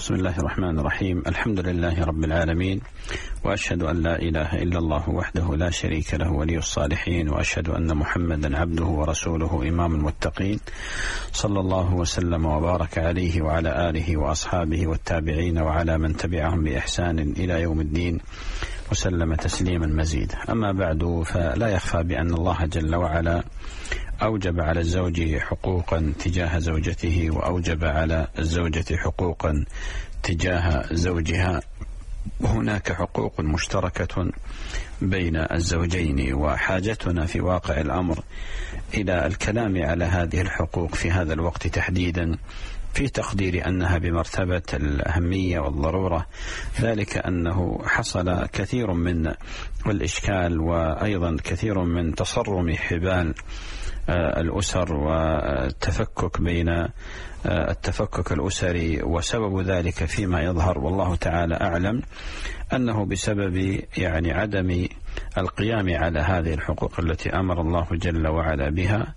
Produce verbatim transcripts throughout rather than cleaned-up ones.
بسم الله الرحمن الرحيم. الحمد لله رب العالمين، وأشهد أن لا إله إلا الله وحده لا شريك له ولي الصالحين، وأشهد أن محمدا عبده ورسوله إمام المتقين، صلى الله وسلم وبارك عليه وعلى آله وأصحابه والتابعين وعلى من تبعهم بإحسان إلى يوم الدين، وسلم تسليما مزيدا. أما بعد، فلا يخفى بأن الله جل وعلا أوجب على الزوج حقوقا تجاه زوجته، وأوجب على الزوجة حقوقا تجاه زوجها، وهناك حقوق مشتركة بين الزوجين، وحاجتنا في واقع الأمر إلى الكلام على هذه الحقوق في هذا الوقت تحديدا، في تقدير أنها بمرتبة الأهمية والضرورة، ذلك أنه حصل كثير من الإشكال وأيضا كثير من تصرم حبال الأسر والتفكك بين التفكك الأسري، وسبب ذلك فيما يظهر والله تعالى أعلم أنه بسبب يعني عدم القيام على هذه الحقوق التي أمر الله جل وعلا بها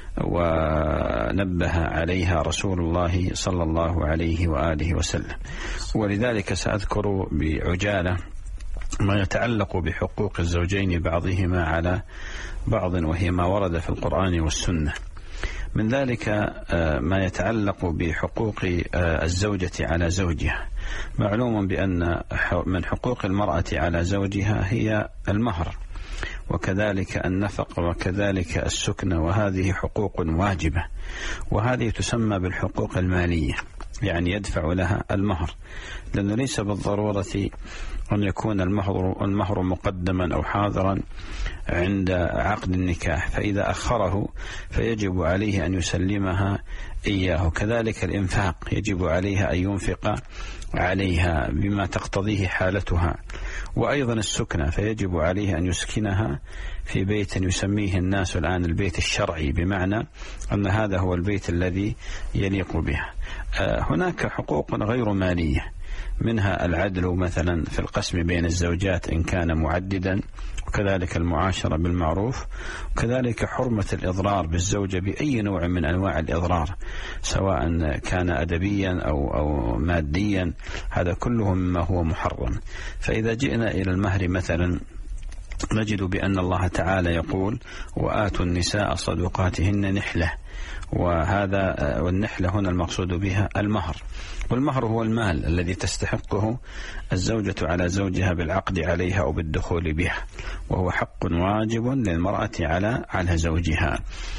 ونبه عليها رسول الله صلى الله عليه وآله وسلم. ولذلك سأذكر بعجالة ما يتعلق بحقوق الزوجين بعضهما على بعض، وهي ما ورد في القرآن والسنة. من ذلك ما يتعلق بحقوق الزوجة على زوجها. معلوم بأن من حقوق المرأة على زوجها هي المهر، وكذلك النفقة، وكذلك السكن، وهذه حقوق واجبة، وهذه تسمى بالحقوق المالية، يعني يدفع لها المهر، لأنه ليس بالضرورة أن يكون المهر المهر مقدما أو حاضرا عند عقد النكاح، فإذا أخره فيجب عليه أن يسلمها إياه. كذلك الإنفاق يجب عليها أن ينفق عليها بما تقتضيه حالتها، وأيضا السكنة فيجب عليه أن يسكنها في بيت يسميه الناس الآن البيت الشرعي، بمعنى أن هذا هو البيت الذي يليق بها. هناك حقوق غير مالية، منها العدل مثلا في القسم بين الزوجات إن كان معددا، وكذلك المعاشرة بالمعروف، وكذلك حرمة الإضرار بالزوجة بأي نوع من أنواع الإضرار، سواء كان أدبيا أو, أو ماديا، هذا كله مما هو محرم. فإذا جئنا إلى المهر مثلا نجد بأن الله تعالى يقول: وآتوا النساء صدقاتهن نحلة، وهذا والنحلة هنا المقصود بها المهر، والمهر هو المال الذي تستحقه الزوجة على زوجها بالعقد عليها أو بالدخول بها، وهو حق واجب للمرأة على على زوجها.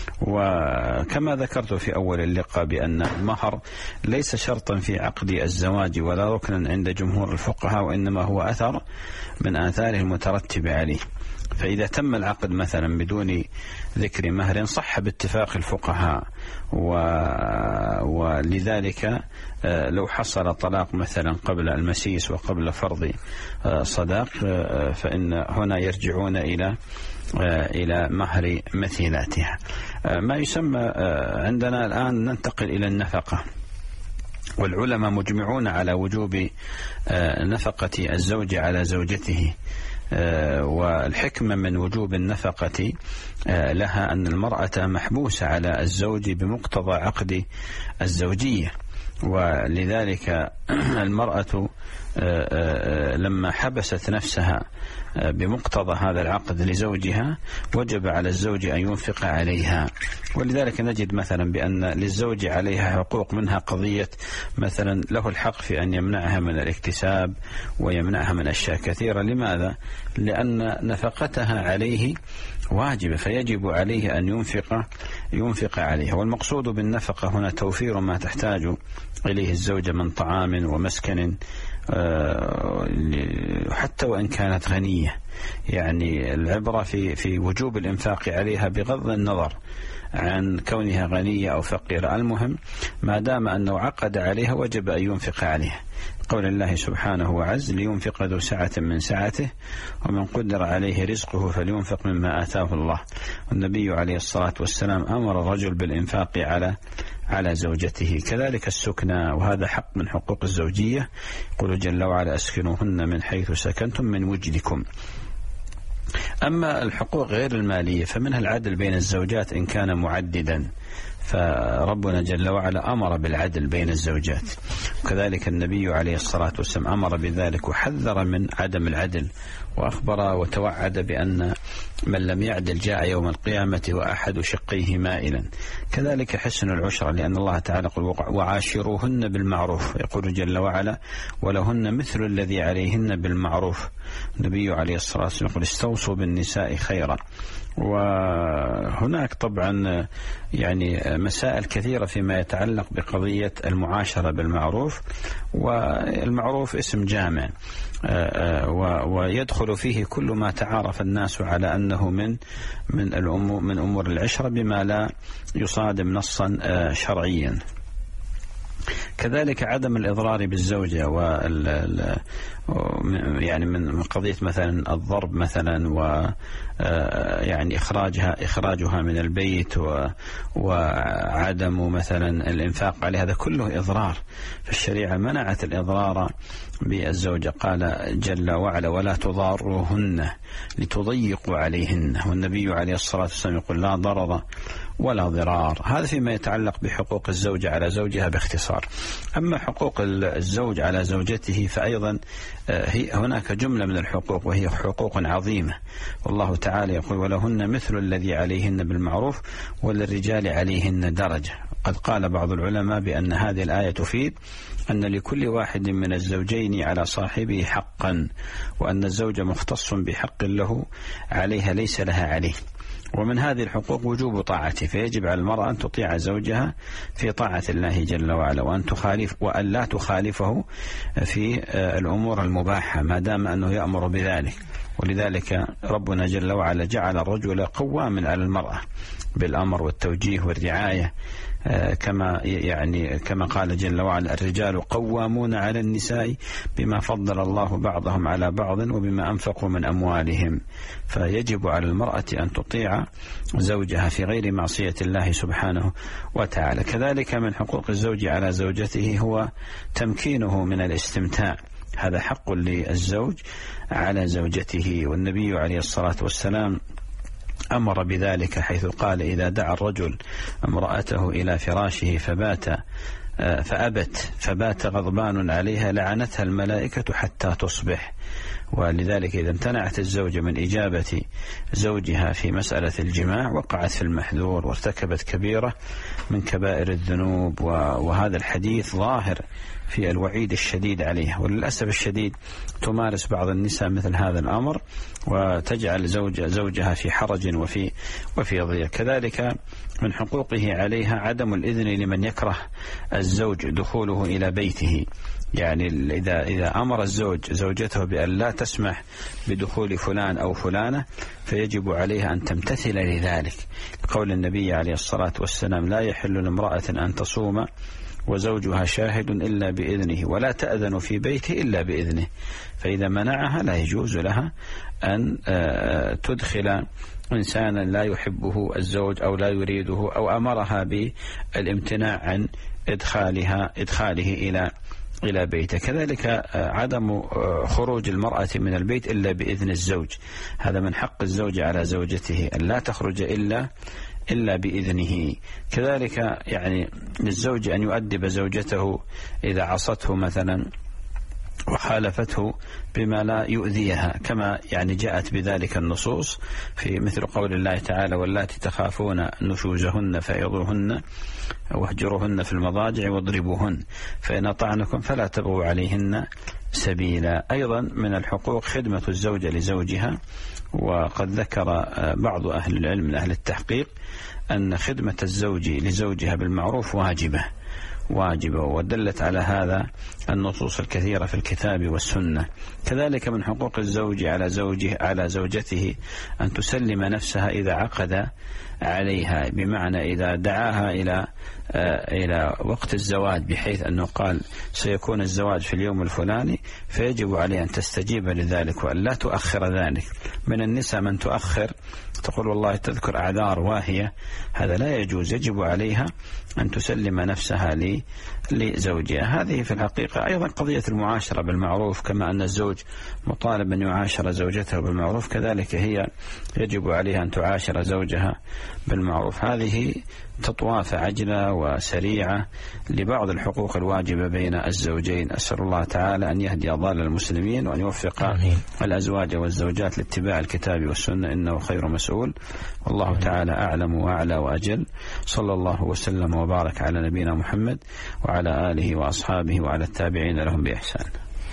وكما ذكرت في أول اللقاء بأن المهر ليس شرطا في عقد الزواج ولا ركنا عند جمهور الفقهاء، وإنما هو أثر من آثاره المترتبة عليه. فإذا تم العقد مثلا بدون ذكر مهر صح باتفاق الفقهاء، و... ولذلك لو حصل طلاق مثلا قبل المسيس وقبل فرض صداق فإن هنا يرجعون إلى إلى مهر مثيلاتها. ما يسمى عندنا الآن ننتقل إلى النفقة، والعلماء مجمعون على وجوب نفقة الزوج على زوجته. والحكمة من وجوب النفقة لها أن المرأة محبوسة على الزوج بمقتضى عقد الزوجية، ولذلك المرأة لما حبست نفسها بمقتضى هذا العقد لزوجها وجب على الزوج أن ينفق عليها. ولذلك نجد مثلا بأن للزوج عليها حقوق، منها قضية مثلا له الحق في أن يمنعها من الاكتساب ويمنعها من أشياء كثيرة. لماذا؟ لأن نفقتها عليه واجبة، فيجب عليه أن ينفق ينفق عليها. والمقصود بالنفقة هنا توفير ما تحتاج إليه الزوجة من طعام ومسكن، حتى وإن كانت غنية، يعني العبرة في في وجوب الإنفاق عليها بغض النظر عن كونها غنية أو فقيرة، المهم ما دام أنه عقد عليها وجب أن ينفق عليها. قول الله سبحانه وعز: لينفق ذو سعة من سعته ومن قدر عليه رزقه فلينفق مما آتاه الله. والنبي عليه الصلاة والسلام أمر الرجل بالإنفاق على على زوجته. كذلك السكنى، وهذا حق من حقوق الزوجية، يقول جل وعلا: أسكنوهن من حيث سكنتم من وجدكم. أما الحقوق غير المالية فمنها العدل بين الزوجات إن كان معددا، فربنا جل وعلا أمر بالعدل بين الزوجات، وكذلك النبي عليه الصلاة والسلام أمر بذلك وحذر من عدم العدل، وأخبر وتوعد بأن من لم يعدل جاء يوم القيامة وأحد شقيه مائلا. كذلك حسن العشرة، لأن الله تعالى يقول وعاشروهن بالمعروف، يقول جل وعلا ولهن مثل الذي عليهن بالمعروف. النبي عليه الصلاة والسلام يقول استوصوا بالنساء خيرا. وهناك طبعا يعني مسائل كثيرة فيما يتعلق بقضية المعاشرة بالمعروف، والمعروف اسم جامع ويدخل فيه كل ما تعارف الناس على أنه من من الأمور من أمور العشرة بما لا يصادم نصا شرعيا. كذلك عدم الإضرار بالزوجة، وال يعني من قضية مثلا الضرب مثلا، و يعني إخراجها إخراجها من البيت، وعدم مثلا الإنفاق عليه، هذا كله إضرار. فالشريعة منعت الإضرار بالزوجة، قال جل وعلا ولا تضاروهن لتضيقوا عليهن، والنبي عليه الصلاة والسلام يقول لا ضرر ولا ضرار. هذا فيما يتعلق بحقوق الزوجة على زوجها باختصار. أما حقوق الزوج على زوجته فأيضا هناك جملة من الحقوق، وهي حقوق عظيمة، والله تعالى يقول ولهن مثل الذي عليهن بالمعروف وللرجال عليهن درجة. قد قال بعض العلماء بأن هذه الآية تفيد أن لكل واحد من الزوجين على صاحبه حقا، وأن الزوج مختص بحق له عليها ليس لها عليه. ومن هذه الحقوق وجوب طاعته، فيجب على المرأة أن تطيع زوجها في طاعة الله جل وعلا، وأن تخالف وأن لا تخالفه في الأمور المباحة ما دام أنه يأمر بذلك. ولذلك ربنا جل وعلا جعل الرجل قواما على المرأة بالأمر والتوجيه والرعاية، كما يعني كما قال جل وعلا الرجال قوامون على النساء بما فضل الله بعضهم على بعض وبما أنفقوا من أموالهم. فيجب على المرأة أن تطيع زوجها في غير معصية الله سبحانه وتعالى. كذلك من حقوق الزوج على زوجته هو تمكينه من الاستمتاع، هذا حق للزوج على زوجته، والنبي عليه الصلاة والسلام أمر بذلك حيث قال إذا دعا الرجل امرأته إلى فراشه فبات فأبت فبات غضبان عليها لعنتها الملائكة حتى تصبح. ولذلك إذا امتنعت الزوجة من إجابة زوجها في مسألة الجماع وقعت في المحذور وارتكبت كبيرة من كبائر الذنوب، وهذا الحديث ظاهر في الوعيد الشديد عليها. وللأسف الشديد تمارس بعض النساء مثل هذا الأمر وتجعل زوج زوجها في حرج وفي وفي ضيق. كذلك من حقوقه عليها عدم الإذن لمن يكره الزوج دخوله إلى بيته، يعني إذا إذا أمر الزوج زوجته بأن لا تسمح بدخول فلان أو فلانة فيجب عليها أن تمتثل لذلك، قول النبي عليه الصلاة والسلام لا يحل لامرأة أن تصوم وزوجها شاهد إلا بإذنه ولا تأذن في بيته إلا بإذنه. فإذا منعها لا يجوز لها أن تدخل إنسانا لا يحبه الزوج أو لا يريده، أو أمرها بالامتناع عن إدخالها إدخاله إلى إلى بيته. كذلك عدم خروج المرأة من البيت إلا بإذن الزوج، هذا من حق الزوج على زوجته أن لا تخرج إلا إلا بإذنه. كذلك يعني للزوج أن يؤدب زوجته إذا عصته مثلا وخالفته بما لا يؤذيها، كما يعني جاءت بذلك النصوص في مثل قول الله تعالى واللاتي تخافون نشوزهن فعظوهن واهجروهن في المضاجع واضربوهن فإن أطعنكم فلا تبغوا عليهن سبيلا. أيضا من الحقوق خدمة الزوجة لزوجها، وقد ذكر بعض أهل العلم من أهل التحقيق أن خدمة الزوج لزوجها بالمعروف واجبة واجبة ودلت على هذا النصوص الكثيرة في الكتاب والسنة. كذلك من حقوق الزوج على زوجه على زوجته أن تسلم نفسها إذا عقد عليها، بمعنى إذا دعاها إلى إلى وقت الزواج بحيث أنه قال سيكون الزواج في اليوم الفلاني، فيجب عليها أن تستجيب لذلك وأن لا تؤخر ذلك. من النساء من تؤخر تقول والله تذكر أعذار واهية، هذا لا يجوز، يجب عليها أن تسلم نفسها لزوجها. هذه في الحقيقة أيضا قضية المعاشرة بالمعروف، كما أن الزوج مطالب أن يعاشر زوجته بالمعروف، كذلك هي يجب عليها أن تعاشر زوجها بالمعروف. هذه تطواف عجلة وسريعة لبعض الحقوق الواجبة بين الزوجين. أسأل الله تعالى أن يهدي ضال المسلمين وأن يوفق آمين. الأزواج والزوجات لاتباع الكتاب والسنة، إنه خير مسؤول، والله آمين. تعالى أعلم وأعلى وأجل. صلى الله وسلم وبارك على نبينا محمد وعلى آله وأصحابه وعلى التابعين لهم بإحسان.